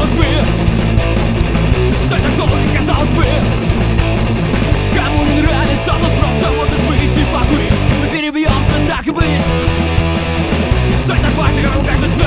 казалось бы, все так долго, казалось бы. Кому не нравится, тот просто может выйти покурить. Мы перебьемся, так и быть. Все так важно, как вам кажется.